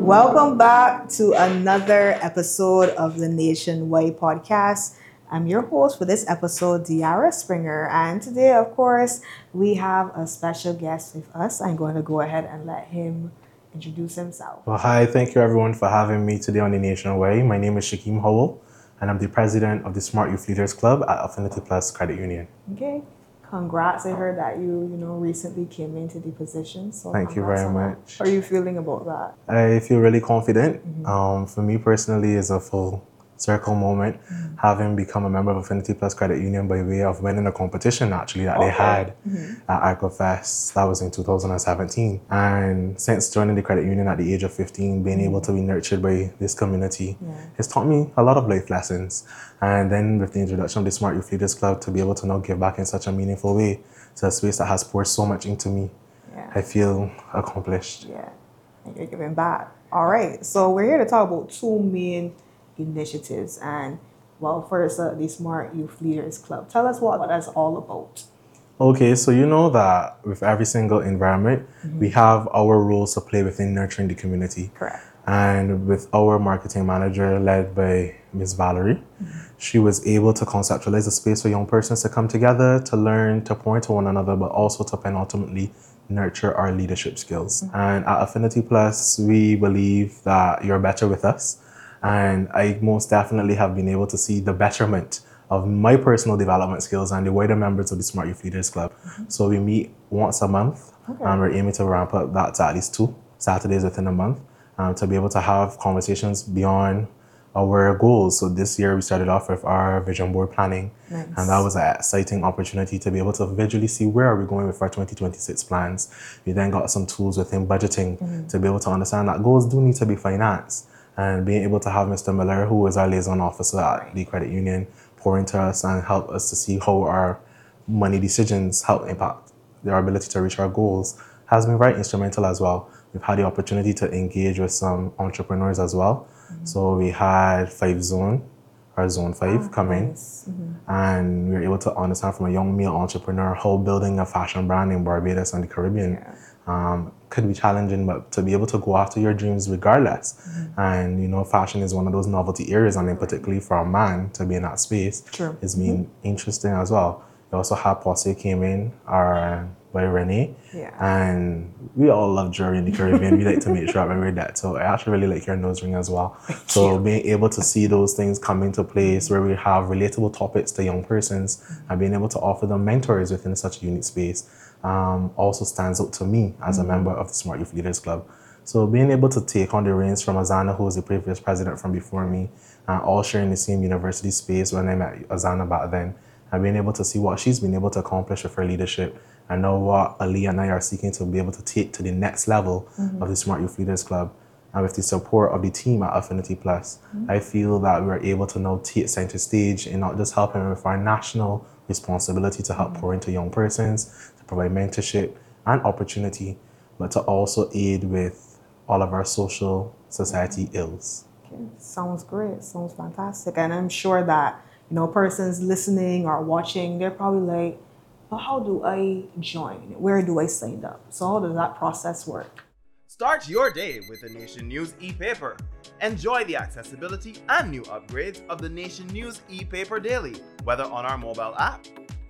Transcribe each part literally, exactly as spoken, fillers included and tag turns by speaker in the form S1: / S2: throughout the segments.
S1: Welcome back to another episode of the Nationwide Podcast. I'm your host for this episode, Diara Springer, and today, of course, we have a special guest with us. I'm going to go ahead and let him introduce himself.
S2: Well, hi, thank you everyone for having me today on the Nationwide. My name is Shakeem Howell, and I'm the president of the Smart Youth Leaders Club at Affinity Plus Credit Union.
S1: Okay. Congrats. I heard that you, you know, recently came into the position. So
S2: Thank you very much.
S1: How are you feeling about that?
S2: I feel really confident. Mm-hmm. Um, for me personally, it's a full circle moment, mm-hmm. having become a member of Affinity Plus Credit Union by way of winning a competition actually that okay. they had mm-hmm. at ArcoFest. That was in two thousand seventeen. And since joining the credit union at the age of fifteen, being mm-hmm. able to be nurtured by this community yeah. has taught me a lot of life lessons. And then with the introduction of the Smart Youth Leaders Club, to be able to now give back in such a meaningful way to a space that has poured so much into me, yeah. I feel accomplished.
S1: Yeah, and you're giving back. All right, so we're here to talk about two main initiatives. And well, first, uh, the Smart Youth Leaders Club. Tell us what that's all about.
S2: Okay, so you know that with every single environment, mm-hmm. we have our roles to play within nurturing the community.
S1: Correct.
S2: And with our marketing manager led by Miz Valerie, mm-hmm. she was able to conceptualize a space for young persons to come together, to learn, to pour into one another, but also to ultimately nurture our leadership skills. Mm-hmm. And at Affinity Plus, we believe that you're better with us. And I most definitely have been able to see the betterment of my personal development skills and the wider members of the Smart Youth Leaders Club. Mm-hmm. So we meet once a month, okay. and we're aiming to ramp up that to at least two Saturdays within a month, um, to be able to have conversations beyond our goals. So this year we started off with our vision board planning, nice. And that was an exciting opportunity to be able to visually see where are we going with our twenty twenty-six plans. We then got some tools within budgeting mm-hmm. to be able to understand that goals do need to be financed. And being able to have Mister Miller, who is our liaison officer at the credit union, pour into us and help us to see how our money decisions help impact our ability to reach our goals has been very instrumental as well. We've had the opportunity to engage with some entrepreneurs as well. Mm-hmm. So we had Five Zone, our Zone five, oh, come nice. in. Mm-hmm. And we were able to understand from a young male entrepreneur how building a fashion brand in Barbados and the Caribbean yeah. um, could be challenging, but to be able to go after your dreams regardless. Mm-hmm. And, you know, fashion is one of those novelty areas, and then particularly for a man to be in that space
S1: True.
S2: has been mm-hmm. interesting as well. We also had Posse came in, our by Renee,
S1: yeah.
S2: and we all love jewelry in the Caribbean. We like to make sure that we wear that. So I actually really like your nose ring as well.
S1: Thank
S2: so
S1: you.
S2: Being able to see those things come into place where we have relatable topics to young persons mm-hmm. and being able to offer them mentors within such a unique space um, also stands out to me as mm-hmm. a member of the Smart Youth Leaders Club. So being able to take on the reins from Azana, who was the previous president from before me, uh, all sharing the same university space when I met Azana back then, and being able to see what she's been able to accomplish with her leadership, and know what Ali and I are seeking to be able to take to the next level mm-hmm. of the Smart Youth Leaders Club. And with the support of the team at Affinity Plus, mm-hmm. I feel that we're able to now take center stage in not just helping with our national responsibility to help mm-hmm. pour into young persons, to provide mentorship and opportunity, but to also aid with all of our social society mm-hmm. ills.
S1: Okay. Sounds great. Sounds fantastic. And I'm sure that, you know, persons listening or watching, they're probably like, well, how do I join? Where do I sign up? So how does that process work?
S3: Start your day with the Nation News e-paper. Enjoy the accessibility and new upgrades of the Nation News e-paper daily, whether on our mobile app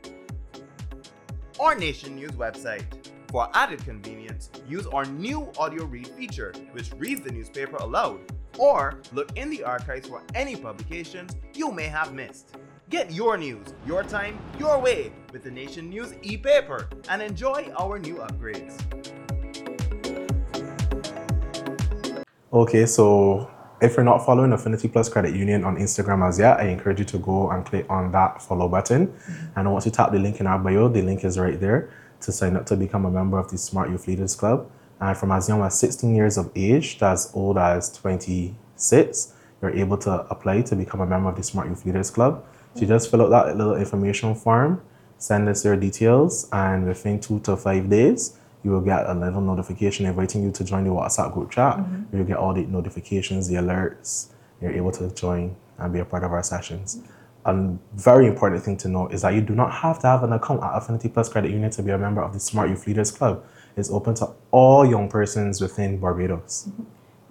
S3: or Nation News website. For added convenience, use our new audio read feature, which reads the newspaper aloud, or look in the archives for any publications you may have missed. Get your news, your time, your way with the Nation News e-paper and enjoy our new upgrades.
S2: Okay, so if you're not following Affinity Plus Credit Union on Instagram as yet, I encourage you to go and click on that follow button. Mm-hmm. And once you tap the link in our bio, the link is right there to sign up to become a member of the Smart Youth Leaders Club. And from as young as sixteen years of age to as old as twenty-six, you're able to apply to become a member of the Smart Youth Leaders Club. So you just fill out that little information form, send us your details, and within two to five days, you will get a little notification inviting you to join the WhatsApp group chat. Mm-hmm. You'll get all the notifications, the alerts. You're able to join and be a part of our sessions. A very important thing to note is that you do not have to have an account at Affinity Plus Credit Union to be a member of the Smart Youth Leaders Club. It's open to all young persons within Barbados.
S1: Mm-hmm.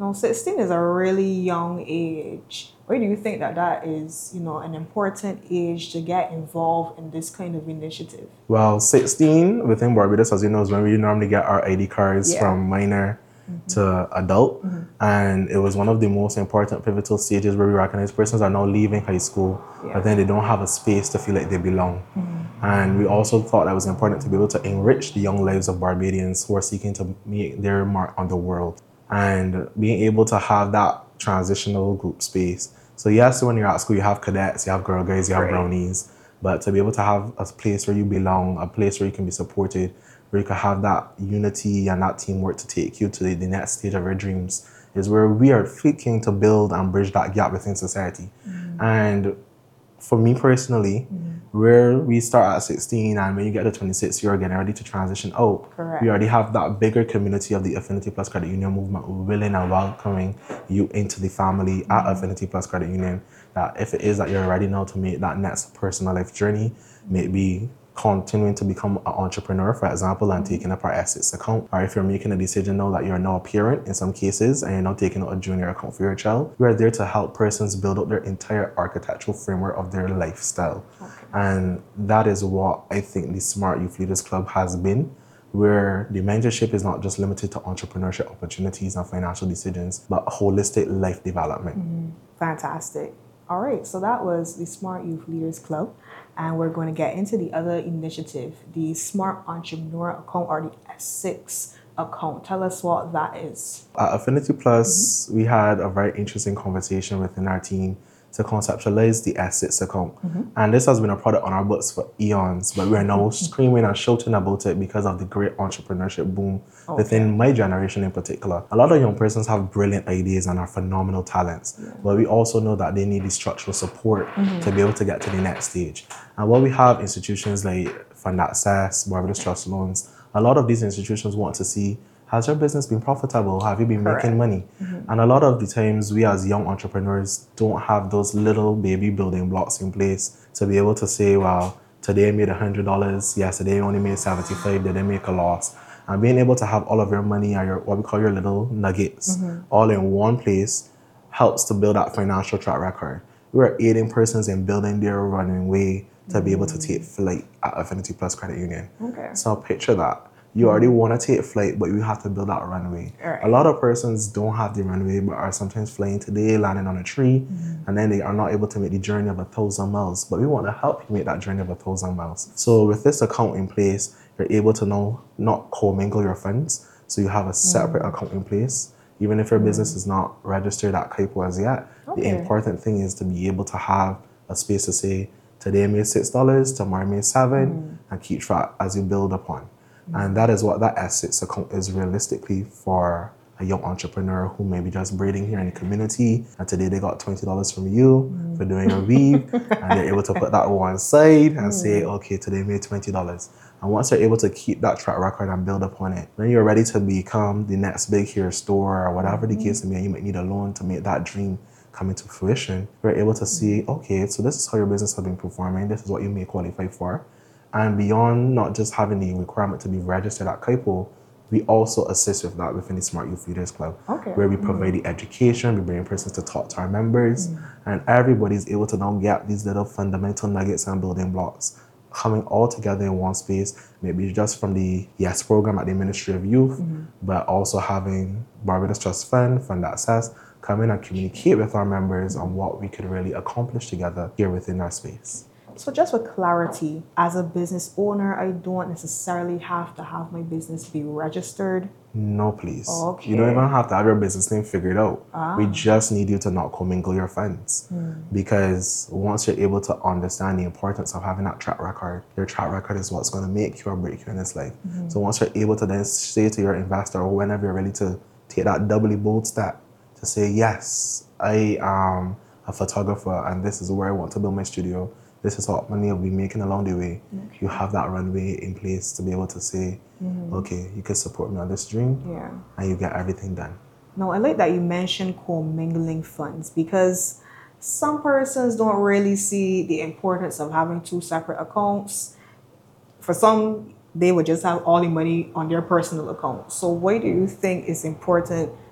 S1: Now, sixteen is a really young age. Why do you think that that is, you know, an important age to get involved in this kind of initiative?
S2: Well, sixteen within Barbados, as you know, is when we normally get our I D cards
S1: Yeah.
S2: from minor mm-hmm. to adult. Mm-hmm. And it was one of the most important pivotal stages where we recognize persons are now leaving high school, yeah. but then they don't have a space to feel like they belong. Mm-hmm. And we also thought that it was important to be able to enrich the young lives of Barbadians who are seeking to make their mark on the world. And being able to have that transitional group space. So yes, when you're at school, you have cadets, you have girl guides, you have right. brownies, but to be able to have a place where you belong, a place where you can be supported, where you can have that unity and that teamwork to take you to the, the next stage of your dreams, is where we are seeking to build and bridge that gap within society. Mm-hmm. And for me personally, mm-hmm. where we start at sixteen and when you get to twenty-six, you're getting ready to transition out.
S1: Correct.
S2: We already have that bigger community of the Affinity Plus Credit Union movement willing and welcoming you into the family mm-hmm. at Affinity Plus Credit Union. That if it is that you're ready now to make that next personal life journey, maybe continuing to become an entrepreneur, for example, and mm-hmm. taking up our assets account, or if you're making a decision now that you're now a parent in some cases and you're now taking out a junior account for your child, we are there to help persons build up their entire architectural framework of their lifestyle. Okay. And that is what I think the Smart Youth Leaders Club has been, where the mentorship is not just limited to entrepreneurship opportunities and financial decisions, but holistic life development.
S1: Mm-hmm. Fantastic. All right, so that was the Smart Youth Leaders Club, and we're going to get into the other initiative, the Smart Entrepreneur Account, or the S six account. Tell us what that is.
S2: At Affinity Plus, mm-hmm. we had a very interesting conversation within our team to conceptualize the S six account. Mm-hmm. And this has been a product on our books for eons, but we're now screaming and shouting about it because of the great entrepreneurship boom okay. within my generation in particular. A lot of young persons have brilliant ideas and are phenomenal talents, yeah. but we also know that they need the structural support mm-hmm. to be able to get to the next stage. And while we have institutions like Fund Access, Barbados Trust Loans, a lot of these institutions want to see, has your business been profitable? Have you been Correct. Making money? Mm-hmm. And a lot of the times we as young entrepreneurs don't have those little baby building blocks in place to be able to say, well, today I made one hundred dollars. Yesterday I only made seventy-five. Did I make a loss? And being able to have all of your money or your, what we call your little nuggets mm-hmm. all in one place helps to build that financial track record. We are aiding persons in building their running way to mm-hmm. be able to take flight at Affinity Plus Credit Union. Okay. So picture that. You already want to take flight, but you have to build out a runway. Right. A lot of persons don't have the runway, but are sometimes flying today, landing on a tree, mm-hmm. and then they are not able to make the journey of a thousand miles. But we want to help you make that journey of a thousand miles. So with this account in place, you're able to now not commingle your funds. So you have a separate mm-hmm. account in place. Even if your mm-hmm. business is not registered at Kaipo as yet, okay. the important thing is to be able to have a space to say, today I made six dollars, tomorrow I made seven, mm-hmm. and keep track as you build upon. And that is what that S six account is realistically for a young entrepreneur who may be just braiding here in the community. And today they got twenty dollars from you mm. for doing a weave. And they're able to put that on one side and mm. say, okay, today I made twenty dollars. And once they're able to keep that track record and build upon it, when you're ready to become the next big hair store or whatever mm. the case may be, you might need a loan to make that dream come into fruition. You're able to see, okay, so this is how your business has been performing. This is what you may qualify for. And beyond not just having the requirement to be registered at Kaipo, we also assist with that within the Smart Youth Leaders Club, okay. where we provide mm-hmm. the education, we bring persons to talk to our members, mm-hmm. and everybody's able to now get these little fundamental nuggets and building blocks coming all together in one space, maybe just from the YES program at the Ministry of Youth, mm-hmm. but also having Barbados Trust Fund, Fund Access, come in and communicate with our members on what we could really accomplish together here within our space.
S1: So just for clarity, as a business owner, I don't necessarily have to have my business be registered?
S2: No, please.
S1: Okay.
S2: You don't even have to have your business name figured out. Ah. We just need you to not commingle your funds. Mm. Because once you're able to understand the importance of having that track record, your track record is what's going to make you or break you in this life. Mm-hmm. So once you're able to then say to your investor or whenever you're ready to take that doubly bold step to say, yes, I am a photographer and this is where I want to build my studio. This is what money I'll be making along the way. Okay. You have that runway in place to be able to say, mm-hmm. okay, you can support me on this dream, yeah. and you get everything done.
S1: No, I like that you mentioned commingling funds because some persons don't really see the importance of having two separate accounts. For some, they would just have all the money on their personal account. So why do you think it's important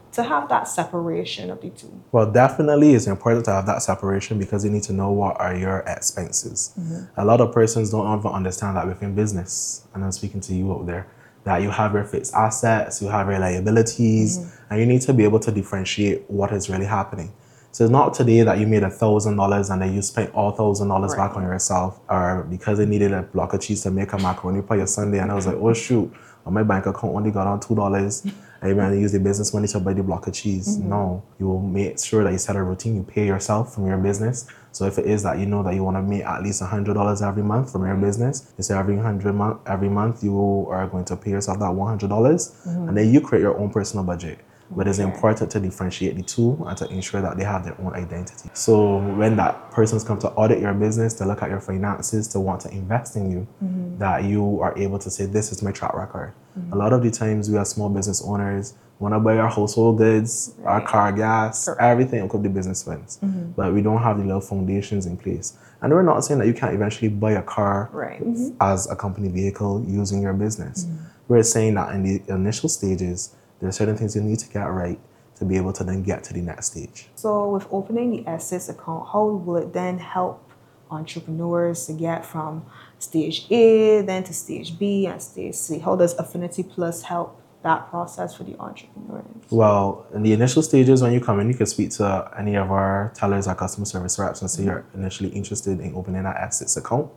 S1: to have that separation of the two?
S2: Well, definitely it's important to have that separation because you need to know what are your expenses. A lot of persons don't even understand that within business, and I'm speaking to you out there, that you have your fixed assets, you have your liabilities, and you need to be able to differentiate what is really happening. So it's not today that you made a thousand dollars and then you spent all thousand dollars back on yourself, or because they needed a block of cheese to make a macaroni for your Sunday, and I was like, oh shoot, my bank account only got on two dollars. I mean, I use the business money to buy the block of cheese. Mm-hmm. No, you will make sure that you set a routine. You pay yourself from your business. So if it is that you know that you want to make at least a hundred dollars every month from your business, you say every hundred month, every month you are going to pay yourself that one hundred dollars, mm-hmm. and then you create your own personal budget. But it's important to differentiate the two and to ensure that they have their own identity. So when that person's come to audit your business, to look at your finances, to want to invest in you, mm-hmm. that you are able to say, this is my track record. Mm-hmm. A lot of the times we are small business owners, want to buy our household goods, right. our car gas, Correct. everything could be business funds. Mm-hmm. But we don't have the little foundations in place. And we're not saying that you can't eventually buy a car right. mm-hmm. as a company vehicle using your business. Mm-hmm. We're saying that in the initial stages, there are certain things you need to get right to be able to then get to the next stage.
S1: So with opening the Assets account, how will it then help entrepreneurs to get from stage A then to stage B and stage C? How does Affinity Plus help that process for the entrepreneurs?
S2: Well, in the initial stages, when you come in, you can speak to any of our tellers or customer service reps and say mm-hmm. you're initially interested in opening an Assets account.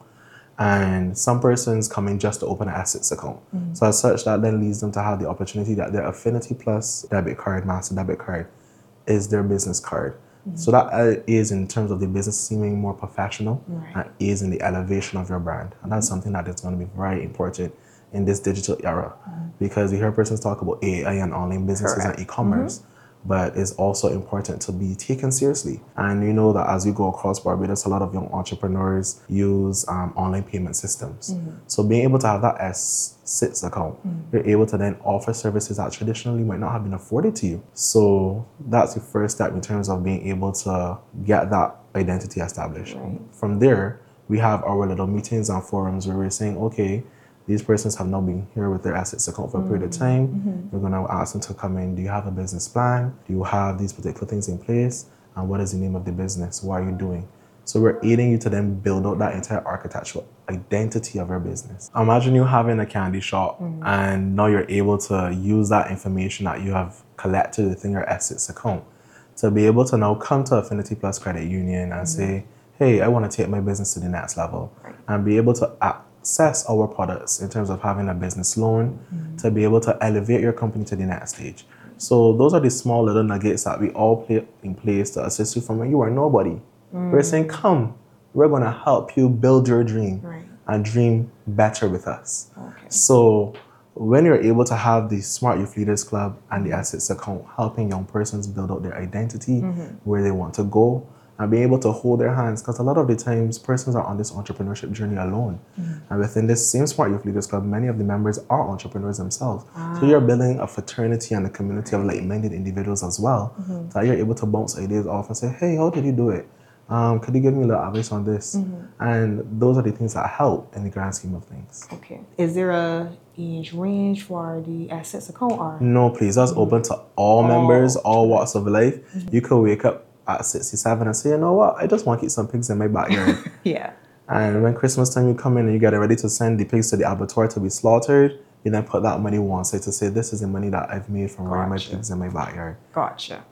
S2: And some persons come in just to open an Assets account. Mm-hmm. So as such, that then leads them to have the opportunity that their Affinity Plus debit card, master debit card, is their business card. Mm-hmm. So that uh, is in terms of the business seeming more professional, right. and is in the elevation of your brand. And that's mm-hmm. something that is going to be very important in this digital era. Mm-hmm. Because we hear persons talk about A I and online businesses Correct. and e-commerce. Mm-hmm. But it's also important to be taken seriously. And you know that as you go across Barbados, a lot of young entrepreneurs use um, online payment systems. Mm-hmm. So being able to have that Assets account, mm-hmm. you're able to then offer services that traditionally might not have been afforded to you. So that's the first step in terms of being able to get that identity established. Right. From there, we have our little meetings and forums where we're saying, okay, these persons have now been here with their Assets account for a period of time. Mm-hmm. We're going to ask them to come in. Do you have a business plan? Do you have these particular things in place? And what is the name of the business? What are you doing? So we're aiding you to then build out that entire architectural identity of your business. Imagine you having a candy shop mm-hmm. and now you're able to use that information that you have collected within your Assets account to be able to now come to Affinity Plus Credit Union and mm-hmm. say, hey, I want to take my business to the next level, right. and be able to act access our products in terms of having a business loan mm-hmm. to be able to elevate your company to the next stage. So those are the small little nuggets that we all put in place to assist you from when you are nobody. Mm-hmm. We're saying, come, we're going to help you build your dream right. and dream better with us. Okay. So when you're able to have the Smart Youth Leaders Club and the Assets account helping young persons build out their identity, mm-hmm. where they want to go, and being able to hold their hands, because a lot of the times persons are on this entrepreneurship journey alone. Mm-hmm. And within this same Smart Youth Leaders Club, many of the members are entrepreneurs themselves. Ah. So you're building a fraternity and a community of like-minded individuals as well. Mm-hmm. So you're able to bounce ideas off and say, hey, how did you do it? Um, could you give me a little advice on this? Mm-hmm. And those are the things that help in the grand scheme of things.
S1: Okay. Is there a age range for the Assets account? Or?
S2: No, please. That's mm-hmm. open to all oh. members, all walks of life. Mm-hmm. You could wake up at sixty-seven and say, you know what, I just want to keep some pigs in my backyard.
S1: yeah.
S2: And when Christmas time you come in and you get ready to send the pigs to the abattoir to be slaughtered, you then put that money one side to say, this is the money that I've made from gotcha. rearing my pigs in my backyard.
S1: Gotcha.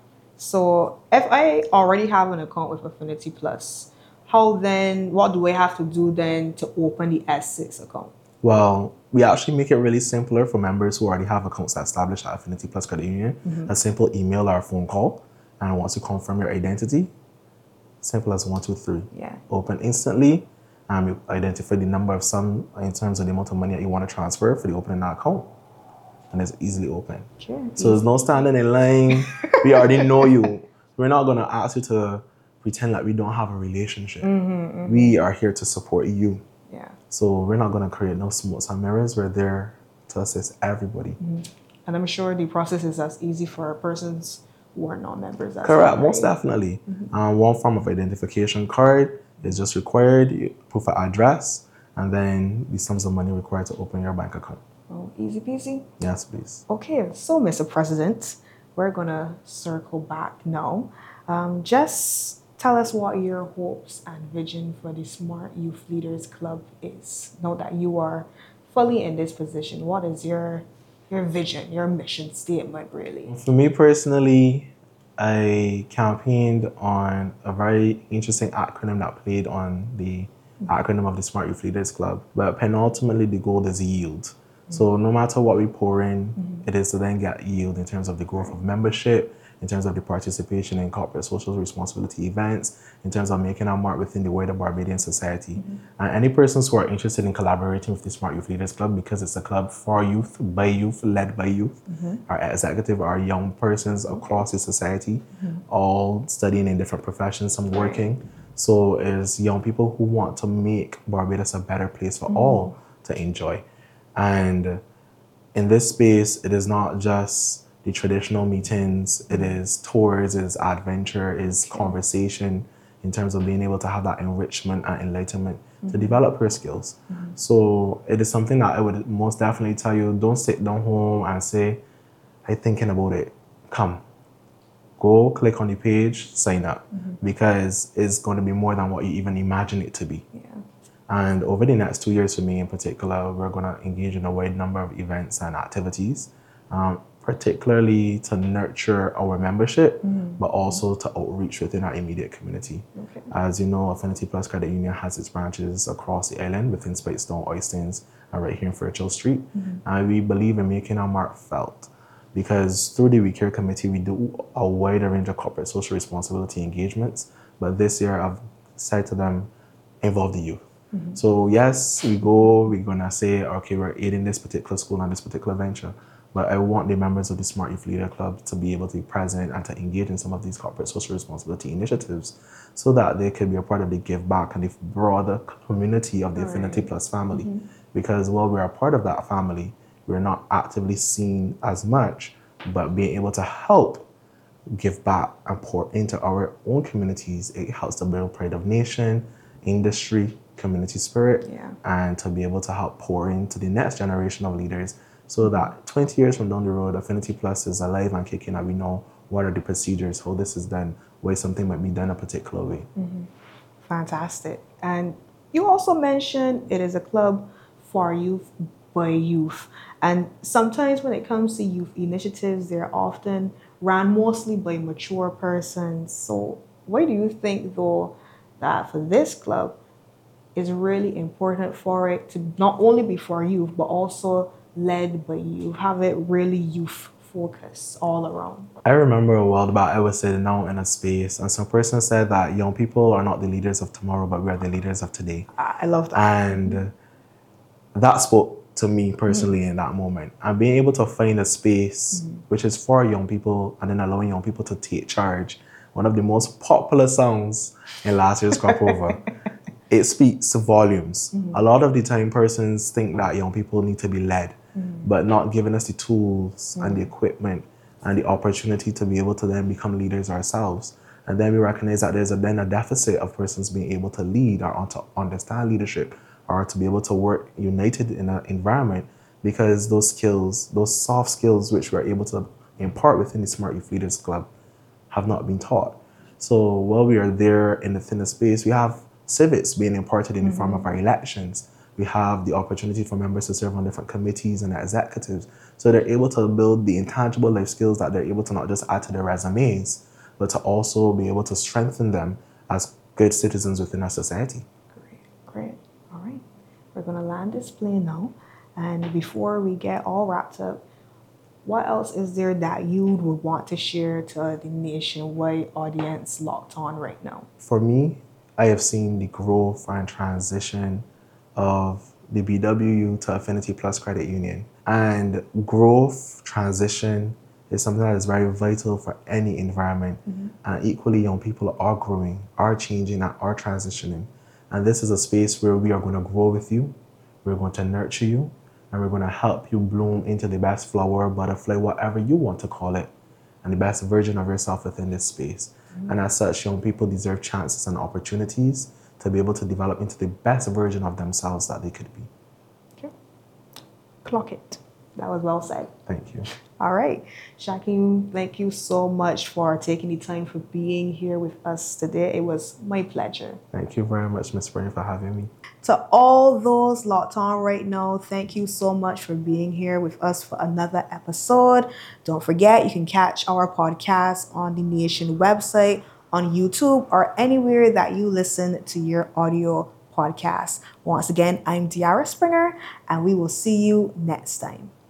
S1: So if I already have an account with Affinity Plus, how then, what do I have to do then to open the Assets account?
S2: Well, we actually make it really simpler for members who already have accounts established at Affinity Plus Credit Union. Mm-hmm. A simple email or a phone call. And once you confirm your identity, simple as one, two, three. Yeah. Open instantly, and you identify the number of sum in terms of the amount of money that you want to transfer for the opening that account. And it's easily open. Sure. So there's no standing in line. We already know you. We're not going to ask you to pretend like we don't have a relationship. Mm-hmm, mm-hmm. We are here to support you. Yeah. So we're not going to create no smokes and mirrors. We're there to assist everybody. Mm-hmm. And I'm sure the process is as easy for persons who are not members. Correct, well, right? Most definitely. Mm-hmm. Um, one form of identification card is just required, proof of address, and then the sums of money required to open your bank account. Oh, easy peasy? Yes, please. Okay, so Mister President,
S1: we're going to circle back now. Um, just tell us what your hopes and vision for the Smart Youth Leaders Club is. Know that you are fully in this position. What is your your vision, your mission statement, really?
S2: For me personally, I campaigned on a very interesting acronym that played on the mm-hmm. acronym of the Smart Youth Leaders Club. But penultimately, the goal is yield. Mm-hmm. So no matter what we pour in, mm-hmm. it is to then get yield in terms of the growth of membership, in terms of the participation in corporate social responsibility events, in terms of making our mark within the wider Barbadian society. Mm-hmm. And any persons who are interested in collaborating with the Smart Youth Leaders Club, because it's a club for youth, by youth, led by youth, mm-hmm. our executive, our young persons across the society, mm-hmm. all studying in different professions, some working. So it's young people who want to make Barbados a better place for mm-hmm. all to enjoy. And in this space, it is not just the traditional meetings, it is tours, it is adventure, it is conversation in terms of being able to have that enrichment and enlightenment mm-hmm. to develop her skills. Mm-hmm. So it is something that I would most definitely tell you, don't sit down home and say, I'm thinking about it. Come, go click on the page, sign up, mm-hmm. because it's going to be more than what you even imagine it to be. Yeah. And over the next two years for me in particular, we're going to engage in a wide number of events and activities. Um, particularly to nurture our membership, mm-hmm. but also to outreach within our immediate community. Okay. As you know, Affinity Plus Credit Union has its branches across the island within Speightstown, Oistins, and right here in Fairchild Street. Mm-hmm. And we believe in making our mark felt, because through the We Care Committee, we do a wider range of corporate social responsibility engagements, but this year I've said to them, involve the youth. Mm-hmm. So yes, we go, we're gonna say, okay, we're aiding this particular school and this particular venture, but I want the members of the Smart Youth Leader Club to be able to be present and to engage in some of these corporate social responsibility initiatives so that they can be a part of the give back and the broader community of the right. Affinity Plus family. Mm-hmm. Because while we're a part of that family, we're not actively seen as much, but being able to help give back and pour into our own communities, it helps to build pride of nation, industry, community spirit, yeah. and to be able to help pour into the next generation of leaders so that twenty years from down the road, Affinity Plus is alive and kicking and we know what are the procedures, how this is done, why something might be done a particular way.
S1: Mm-hmm. Fantastic. And you also mentioned it is a club for youth by youth. And sometimes when it comes to youth initiatives, they're often run mostly by mature persons. So why do you think, though, that for this club, it's really important for it to not only be for youth, but also led by youth, have it really youth focused all around?
S2: I remember a while back I was sitting down in a space and some person said that young people are not the leaders of tomorrow, but we are the leaders of today.
S1: I love that.
S2: And that spoke to me personally mm-hmm. in that moment. And being able to find a space mm-hmm. which is for young people and then allowing young people to take charge. One of the most popular songs in last year's Crop Over. It speaks volumes. Mm-hmm. A lot of the time persons think that young people need to be led, mm-hmm. but not giving us the tools mm-hmm. and the equipment and the opportunity to be able to then become leaders ourselves. And then we recognize that there's a, then a deficit of persons being able to lead or to understand leadership or to be able to work united in an environment, because those skills, those soft skills which we're able to impart within the Smart Youth Leaders Club have not been taught. So while we are there in the thinner space, we have civics being imparted in mm-hmm. the form of our elections. We have the opportunity for members to serve on different committees and executives. So they're able to build the intangible life skills that they're able to not just add to their resumes, but to also be able to strengthen them as good citizens within our society.
S1: Great, great. All right. We're going to land this plane now. And before we get all wrapped up, what else is there that you would want to share to the nationwide audience locked on right now?
S2: For me, I have seen the growth and transition of the B W U to Affinity Plus Credit Union. And growth, transition is something that is very vital for any environment. Mm-hmm. And equally, young people are growing, are changing, and are transitioning. And this is a space where we are going to grow with you, we're going to nurture you, and we're going to help you bloom into the best flower, butterfly, whatever you want to call it, and the best version of yourself within this space. Mm-hmm. And as such, young people deserve chances and opportunities to be able to develop into the best version of themselves that they could be.
S1: Okay. Clock it. That was well said.
S2: Thank you.
S1: All right. Shakim, thank you so much for taking the time for being here with us today. It was my pleasure.
S2: Thank you very much, Miz Spring, for having me.
S1: To all those locked on right now, thank you so much for being here with us for another episode. Don't forget, you can catch our podcast on the Nation website, on YouTube, or anywhere that you listen to your audio podcast. Once again, I'm Diara Springer, and we will see you next time.